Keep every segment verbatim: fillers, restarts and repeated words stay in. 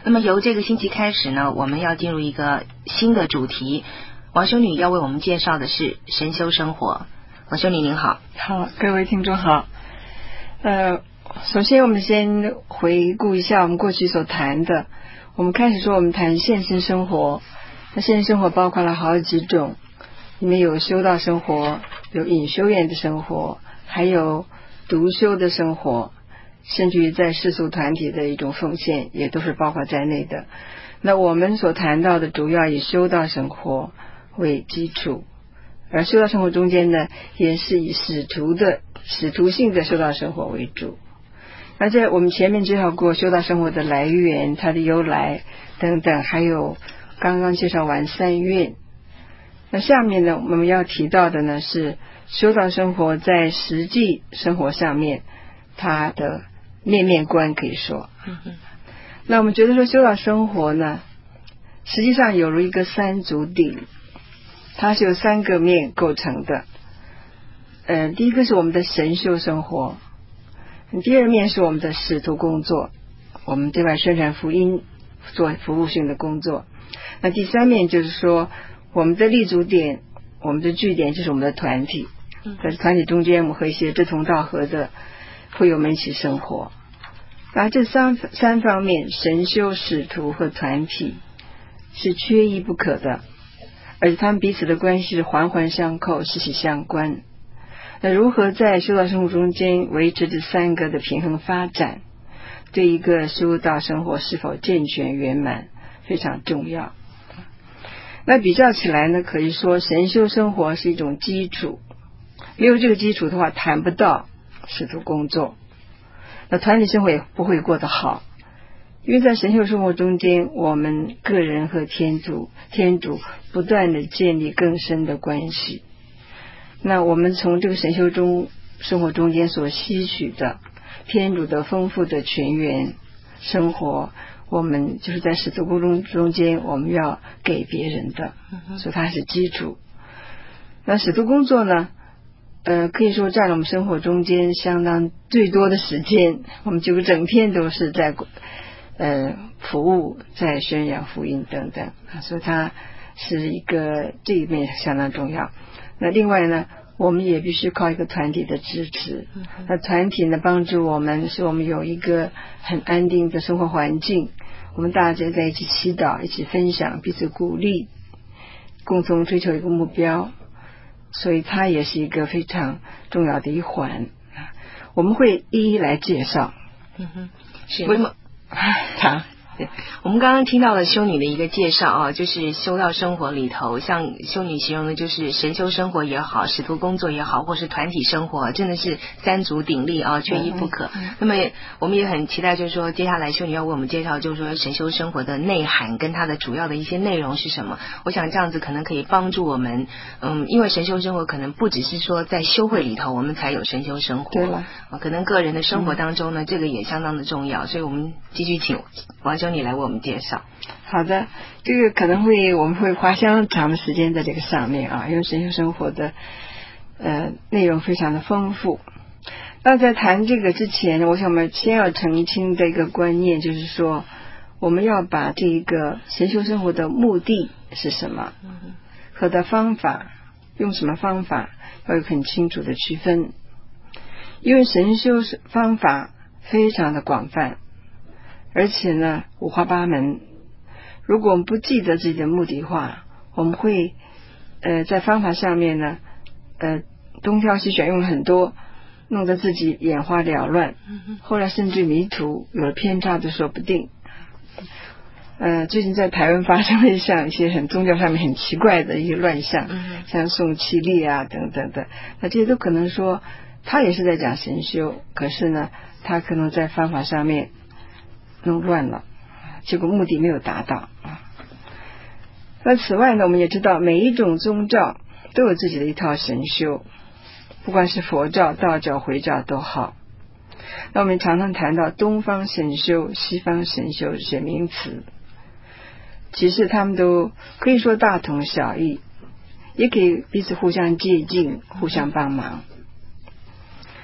那么由这个星期开始呢，我们要进入一个新的主题。王修女要为我们介绍的是神修生活。王修女您好。 好，各位听众好。呃，首先我们先回顾一下我们过去所谈的。我们开始说我们谈现身生活，那现身生活包括了好几种，里面有修道生活，有隐修院的生活，还有独修的生活，甚至于在世俗团体的一种奉献也都是包括在内的。那我们所谈到的主要以修道生活为基础，而修道生活中间呢，也是以使徒的使徒性的修道生活为主。那在我们前面介绍过修道生活的来源，它的由来等等，还有刚刚介绍完三愿。那下面呢，我们要提到的呢是修道生活在实际生活上面它的面面观，可以说。 嗯哼。 那我们觉得说修道生活呢，实际上有了一个三足鼎，它是由三个面构成的。呃，第一个是我们的神修生活，第二面是我们的使徒工作，我们对外宣传福音做服务性的工作。那第三面就是说我们的立足点，我们的据点就是我们的团体，在团体中间我们和一些志同道合的会友们一起生活。那这三三方面，神修、使徒和团体是缺一不可的，而且他们彼此的关系是环环相扣，息息相关。那如何在修道生活中间维持这三个的平衡发展，对一个修道生活是否健全圆满非常重要。那比较起来呢，可以说神修生活是一种基础，没有这个基础的话，谈不到使徒工作，那团体生活也不会过得好。因为在神修生活中间，我们个人和天主天主不断的建立更深的关系。那我们从这个神修中生活中间所吸取的天主的丰富的泉源生活，我们就是在使徒工作中间我们要给别人的，所以它是基础。那使徒工作呢，呃，可以说占了我们生活中间相当最多的时间，我们就整天都是在呃服务，在宣扬福音等等，所以它是一个这一面相当重要。那另外呢，我们也必须靠一个团体的支持，那团体呢帮助我们，使我们有一个很安定的生活环境，我们大家在一起祈祷，一起分享，彼此鼓励，共同追求一个目标，所以它也是一个非常重要的一环。我们会一一来介绍。 嗯哼，是为什么？好。对，我们刚刚听到了修女的一个介绍啊，就是修道生活里头，像修女形容的就是神修生活也好，使徒工作也好，或是团体生活，真的是三足鼎立啊，缺一不可。嗯嗯、那么我们也很期待，就是说接下来修女要为我们介绍，就是说神修生活的内涵跟它的主要的一些内容是什么。我想这样子可能可以帮助我们，嗯，因为神修生活可能不只是说在修会里头我们才有神修生活， 对了， 啊，可能个人的生活当中呢，嗯、这个也相当的重要，所以我们继续请王修女来为我们介绍。 好的，这个可能会我们会花相当长的时间在这个上面啊，因为神修生活的呃内容非常的丰富。那在谈这个之前，我想我们先要澄清的一个观念，就是说我们要把这一个神修生活的目的是什么，和的方法用什么方法要有很清楚的区分。因为神修方法非常的广泛，而且呢五花八门，如果我们不记得自己的目的话，我们会呃在方法上面呢呃东挑西选，用了很多，弄得自己眼花缭乱，后来甚至迷途，有了偏差都说不定。呃，最近在台湾发生了像一些很宗教上面很奇怪的一些乱象，像宋七力啊等等的，那这些都可能说他也是在讲神修，可是呢他可能在方法上面弄乱了，结果目的没有达到。那此外呢，我们也知道每一种宗教都有自己的一套神修，不管是佛教、道教、回教都好。那我们常常谈到东方神修、西方神修这些名词，其实他们都可以说大同小异，也可以彼此互相接近，互相帮忙。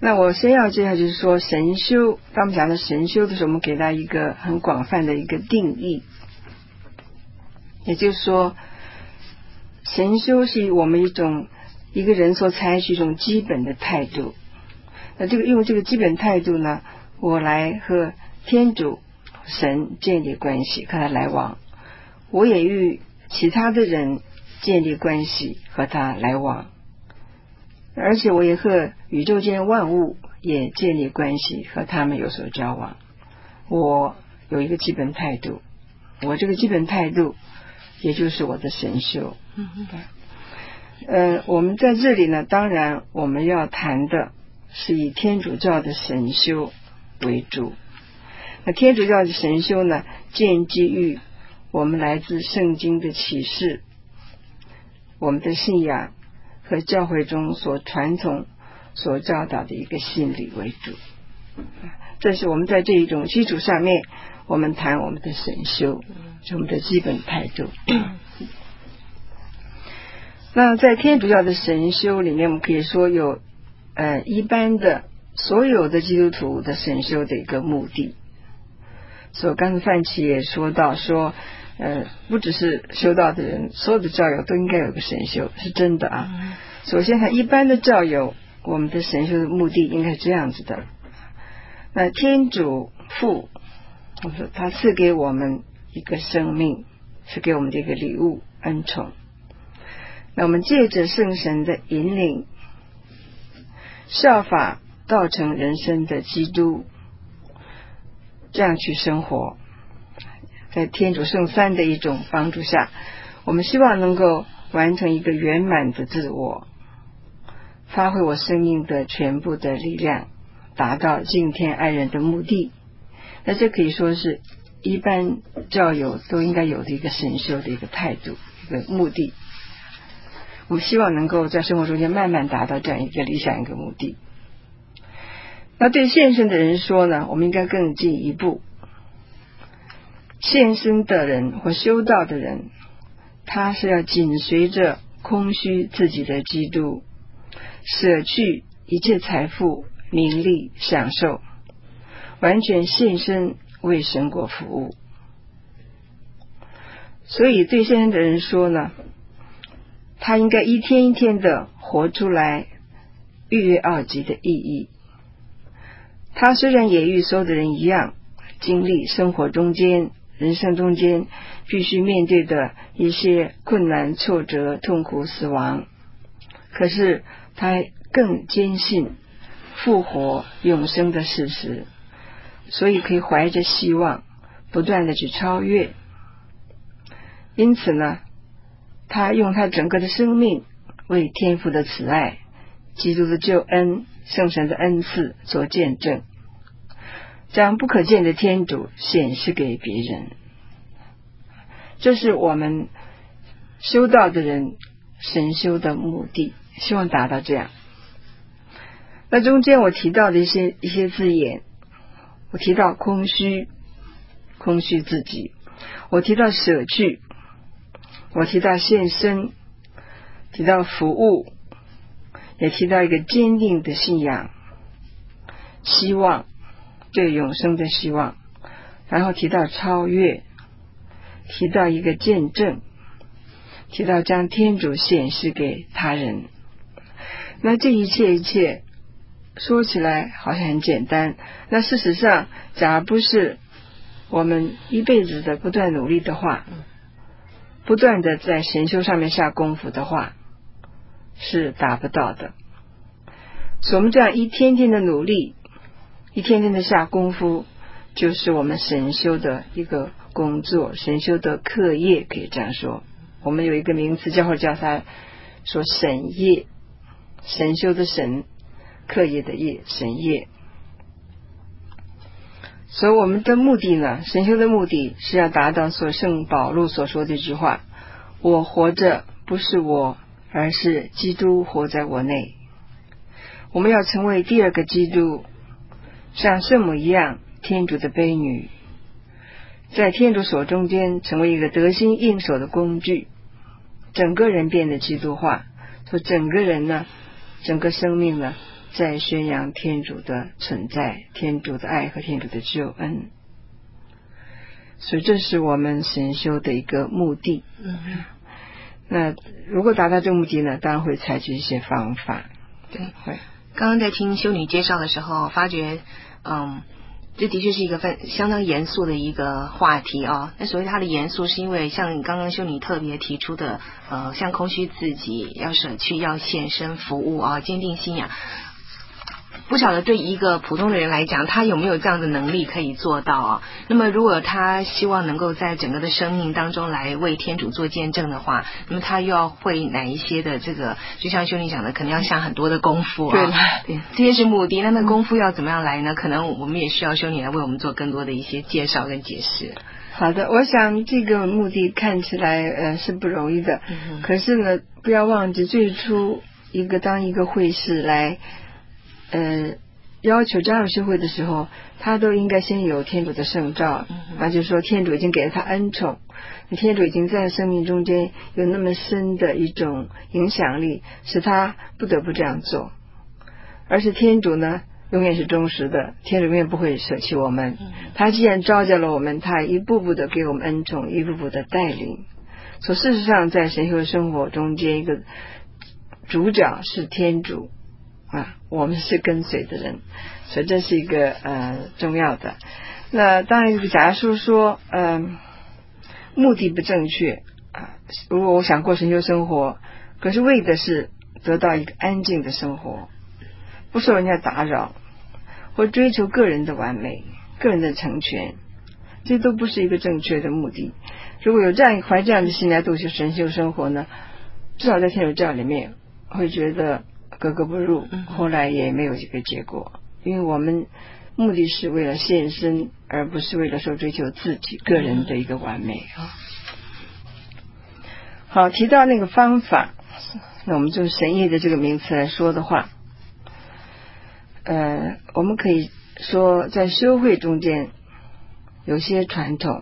那我先要介绍就是说神修，当我们讲到神修的时候，我们给它一个很广泛的一个定义，也就是说神修是我们一种一个人所采取一种基本的态度。那这个用这个基本态度呢，我来和天主神建立关系，和他来往，我也与其他的人建立关系，和他来往，而且我也和宇宙间万物也建立关系，和他们有所交往。我有一个基本态度，我这个基本态度也就是我的神修。嗯呃，我们在这里呢，当然我们要谈的是以天主教的神修为主。那天主教的神修呢，建基于我们来自圣经的启示，我们的信仰和教会中所传统所教导的一个信理为主。这是我们在这一种基础上面，我们谈我们的神修，是我们的基本态度。那在天主教的神修里面，我们可以说有呃一般的所有的基督徒的神修的一个目的。所以刚才范琪也说到说呃，不只是修道的人，所有的教友都应该有个神修，是真的啊。首先看一般的教友，我们的神修的目的应该是这样子的。那天主父，我说他赐给我们一个生命，是给我们的一个礼物恩宠。那我们借着圣神的引领，效法道成人生的基督，这样去生活，在天主圣三的一种帮助下，我们希望能够完成一个圆满的自我，发挥我生命的全部的力量，达到敬天爱人的目的。那这可以说是一般教友都应该有的一个神修的一个态度，一个目的。我们希望能够在生活中间慢慢达到这样一个理想一个目的。那对献身的人说呢，我们应该更进一步。献身的人或修道的人，他是要紧随着空虚自己的基督，舍去一切财富、名利、享受，完全献身为神国服务。所以对献身的人说呢，他应该一天一天的活出来逾越奥极的意义。他虽然也与所有的人一样，经历生活中间、人生中间必须面对的一些困难、挫折、痛苦、死亡，可是他更坚信复活永生的事实，所以可以怀着希望不断的去超越。因此呢，他用他整个的生命为天父的慈爱、基督的救恩、圣神的恩赐做见证，将不可见的天主显示给别人。这是我们修道的人神修的目的，希望达到这样。那中间我提到的一些一些字眼，我提到空虚，空虚自己；我提到舍去；我提到献身；提到服务；也提到一个坚定的信仰、希望，对永生的希望；然后提到超越，提到一个见证，提到将天主显示给他人。那这一切一切说起来好像很简单，那事实上假如不是我们一辈子的不断努力的话，不断的在神修上面下功夫的话，是达不到的。所以我们这样一天天的努力，一天天的下功夫，就是我们神修的一个工作，神修的课业，可以这样说。我们有一个名词，教会叫它说神业，神修的神，课业的业，神业。所以我们的目的呢，神修的目的是要达到所圣保禄所说的一句话：我活着不是我，而是基督活在我内。我们要成为第二个基督，像圣母一样天主的婢女，在天主所中间成为一个得心应手的工具，整个人变得基督化，所以整个人呢，整个生命呢， 在宣扬天主的存在，天主的爱和天主的救恩。所以这是我们神修的一个目的。 嗯， 那如果达到这个目的呢，当然会采取一些方法。 对，刚刚在听修女介绍的时候，发觉嗯这的确是一个非相当严肃的一个话题啊。那所谓它的严肃，是因为像刚刚修女特别提出的，呃，像空虚自己，要舍去，要献身服务啊，坚定信仰。不晓得对一个普通的人来讲，他有没有这样的能力可以做到啊？那么如果他希望能够在整个的生命当中来为天主做见证的话，那么他又要会哪一些的这个，就像修女讲的，可能要下很多的功夫啊。对，这些是目的。那那功夫要怎么样来呢？可能我们也需要修女来为我们做更多的一些介绍跟解释。 好的，我想这个目的看起来呃是不容易的，嗯、可是呢，不要忘记最初一个当一个会士来呃要求加入修会的时候，他都应该先有天主的圣召，那、嗯、就是说天主已经给了他恩宠，天主已经在生命中间有那么深的一种影响力，使他不得不这样做。而是天主呢永远是忠实的，天主永远不会舍弃我们，他既然召叫了我们，他一步步的给我们恩宠，一步步的带领。所以事实上在神修生活中间，一个主角是天主啊，我们是跟随的人，所以这是一个呃重要的。那当然假如说嗯、呃、目的不正确啊，如果我想过神修生活，可是为的是得到一个安静的生活，不受人家打扰，或追求个人的完美，个人的成全，这都不是一个正确的目的。如果有这样怀这样的心来度修神修生活呢，至少在天主教里面会觉得格格不入，后来也没有一个结果，因为我们目的是为了献身，而不是为了说追求自己个人的一个完美啊。好，提到那个方法，那我们就神业的这个名词来说的话，呃，我们可以说在修会中间有些传统，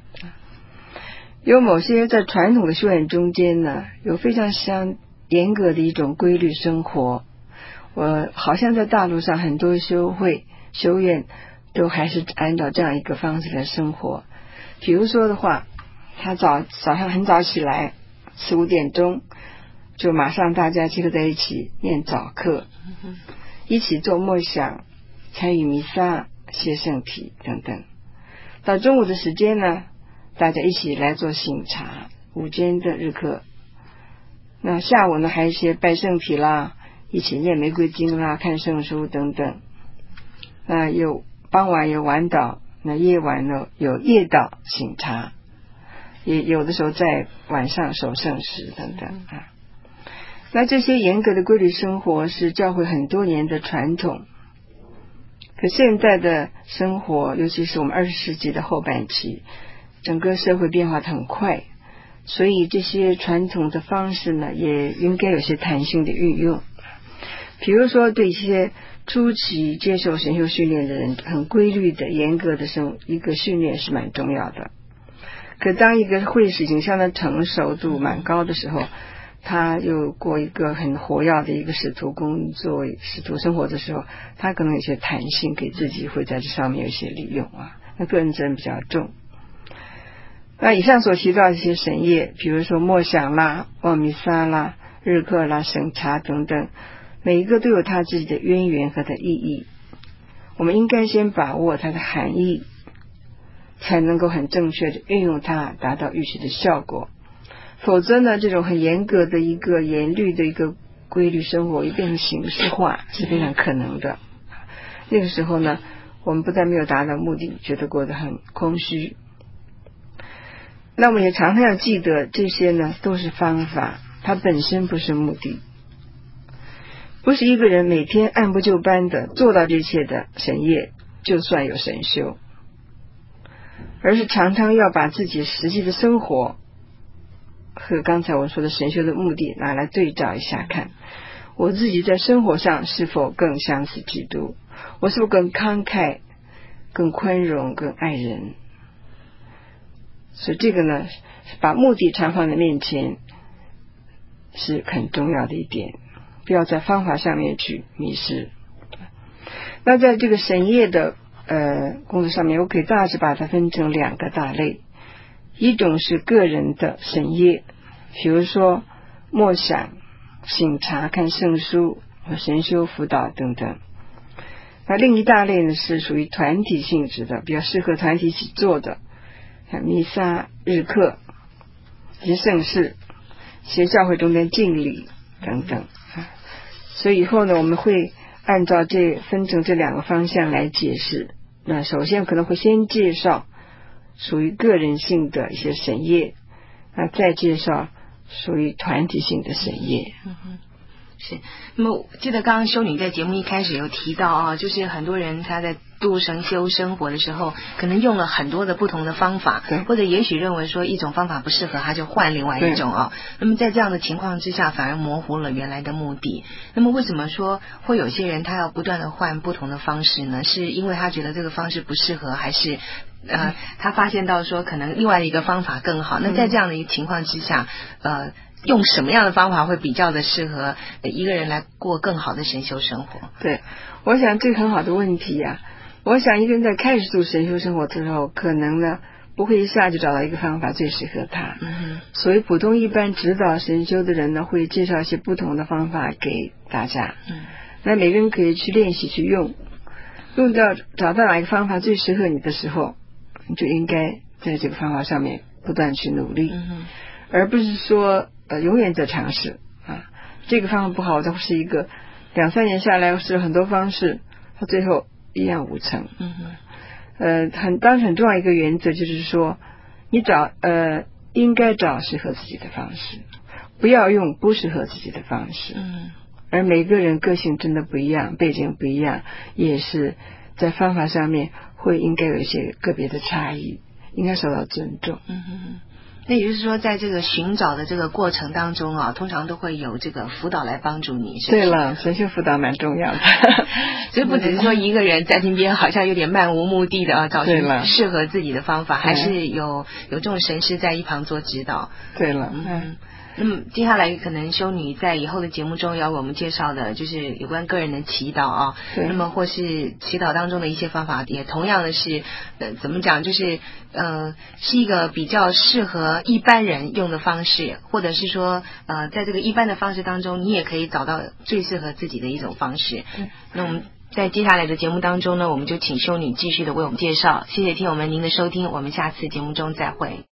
有某些在传统的修院中间呢，有非常相严格的一种规律生活。我好像在大陆上很多修会修院都还是按照这样一个方式来生活。比如说的话，他早早上很早起来，四五点钟就马上大家集合在一起念早课，一起做默想，参与弥撒，谢圣体等等。到中午的时间呢，大家一起来做醒茶，午间的日课。那下午呢，还有一些拜圣体啦，一起念玫瑰经啦，看圣书等等。那有傍晚有晚祷，那夜晚呢有夜祷醒茶，也有的时候在晚上守圣时等等啊。那这些严格的规律生活是教会很多年的传统，可现在的生活，尤其是我们二十世纪的后半期，整个社会变化很快，所以这些传统的方式呢，也应该有些弹性的运用。比如说对一些初期接受神修训练的人，很规律的严格的生一个训练是蛮重要的。可当一个会士已经相当成熟度蛮高的时候，他又过一个很活跃的一个使徒工作使徒生活的时候，他可能有些弹性，给自己会在这上面有一些利用啊，那个人责任比较重。那以上所提到的一些神业，比如说默想啦、望弥撒啦、日课啦、省察等等，每一个都有它自己的渊源和它的意义，我们应该先把握它的含义，才能够很正确的运用它，达到预期的效果。否则呢，这种很严格的一个严律的一个规律生活，一变成形式化是非常可能的。那个时候呢，我们不但没有达到目的，觉得过得很空虚。那我们也常常要记得，这些呢都是方法，它本身不是目的。不是一个人每天按部就班的做到这一切的神业就算有神修，而是常常要把自己实际的生活和刚才我说的神修的目的拿来对照一下，看我自己在生活上是否更相似基督，我是否更慷慨、更宽容、更爱人。所以这个呢，把目的常放在面前是很重要的一点，不要在方法上面去迷失。 那在这个神业的呃工作上面，我可以大致把它分成两个大类，一种是个人的神业，比如说默想、省察、看圣书和神修辅导等等。那另一大类呢是属于团体性质的，比较适合团体一起做的，像弥撒、日课、行圣事、学教会中间敬礼等等。所以以后呢，我们会按照这分成这两个方向来解释。那首先可能会先介绍属于个人性的一些神业，那再介绍属于团体性的神业。 嗯哼，是。那么记得刚刚修女在节目一开始有提到啊，就是很多人他在度神修生活的时候，可能用了很多的不同的方法，或者也许认为说一种方法不适合，他就换另外一种啊。那么在这样的情况之下，反而模糊了原来的目的。那么为什么说会有些人他要不断的换不同的方式呢？是因为他觉得这个方式不适合，还是呃他发现到说可能另外一个方法更好？那在这样的一个情况之下，呃用什么样的方法会比较的适合一个人来过更好的神修生活？ 对，我想这个很好的问题啊。我想一个人在开始做神修生活的时候，可能呢不会一下就找到一个方法最适合他。 嗯哼， 所以普通一般指导神修的人呢，会介绍一些不同的方法给大家。 嗯， 那每个人可以去练习去用，用到找到哪一个方法最适合你的时候，你就应该在这个方法上面不断去努力。 嗯哼，而不是说呃永远在尝试啊，这个方法不好，它是一个两三年下来试了很多方式，它最后一样无成。 嗯哼， 呃，很当然很重要一个原则就是说，你找呃应该找适合自己的方式，不要用不适合自己的方式。 嗯， 而每个人个性真的不一样，背景不一样，也是在方法上面会应该有一些个别的差异，应该受到尊重。 嗯哼。那也就是说，在这个寻找的这个过程当中啊，通常都会有这个辅导来帮助你。是不是？ 对了，神修辅导蛮重要的， 所以不只是说一个人在那边好像有点漫无目的的啊，找寻适合自己的方法，还是有有这种神师在一旁做指导。 对了， 嗯。那么接下来可能修女在以后的节目中要为我们介绍的就是有关个人的祈祷啊，那么或是祈祷当中的一些方法，也同样的是呃怎么讲，就是呃是一个比较适合一般人用的方式，或者是说呃在这个一般的方式当中，你也可以找到最适合自己的一种方式。 嗯， 那我们在接下来的节目当中呢，我们就请修女继续的为我们介绍。谢谢听友们您的收听，我们下次节目中再会。